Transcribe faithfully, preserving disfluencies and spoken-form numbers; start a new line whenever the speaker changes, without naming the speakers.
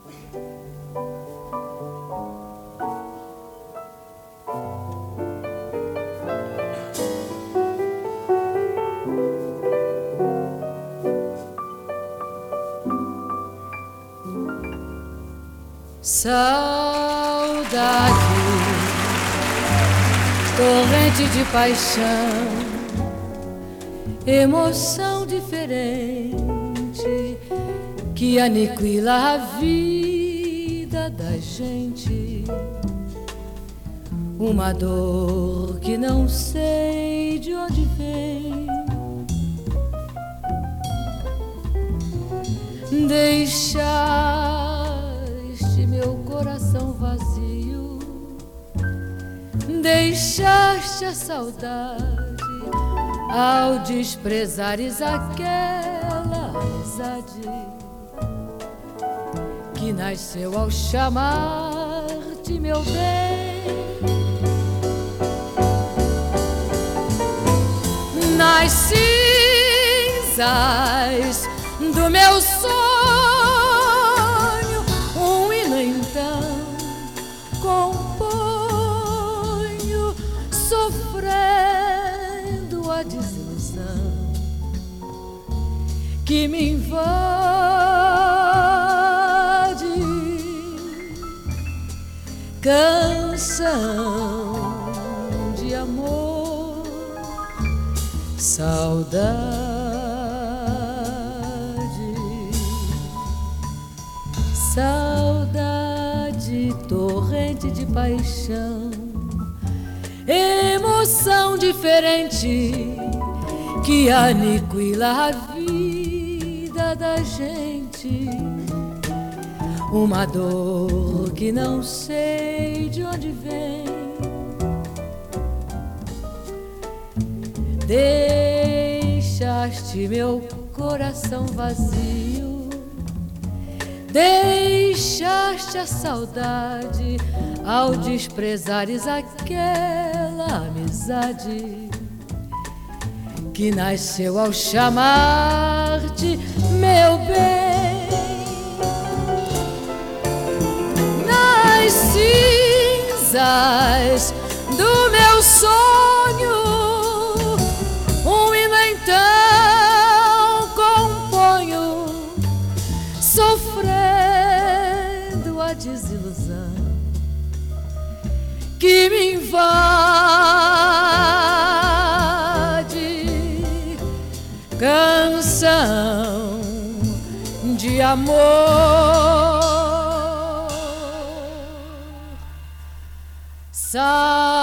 Saudade, torrente de paixão, emoção diferente que aniquila a vida da gente. Uma dor que não sei de onde vem, deixaste meu coração vazio, deixaste a saudade ao desprezares aquela amizade que nasceu ao chamar-te meu bem. Nas cinzas do meu sonho, um hino então componho, sofrendo a desilusão que me invade. Canção de amor, saudade, saudade, torrente de paixão, emoção diferente que aniquila a vida da gente. Uma dor que não sei de onde vem, deixaste meu coração vazio, deixaste a saudade ao desprezares aquela amizade que nasceu ao chamar-te meu bem. Nas cinzas do meu sonho, um hino então componho, sofrendo a desilusão que me invade. Canção de amor, saudade.